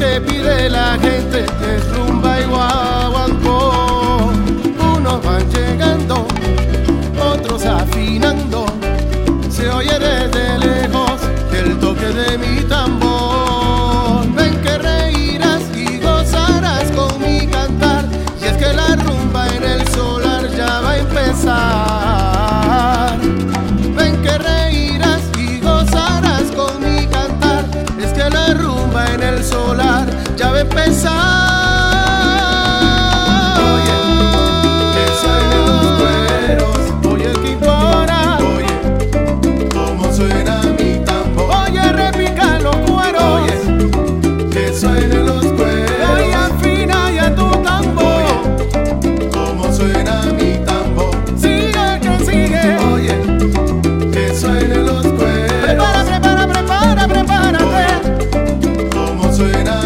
que pide la gente es rumba y guaguancó. Unos van llegando, otros afinando. Se oye desde lejos el toque de mi tambor. Ven que reirás y gozarás con mi cantar. Y es que la rumba en el solar ya va a empezar. Ven que reirás y gozarás con mi cantar. Es que la rumba en el solar ya va a empezar. Suenen los cueros, y afina ya tu tambor. Oye, cómo suena mi tambor. Sigue que sigue. Oye, que suenen los cueros. Prepárate. Oye, cómo suena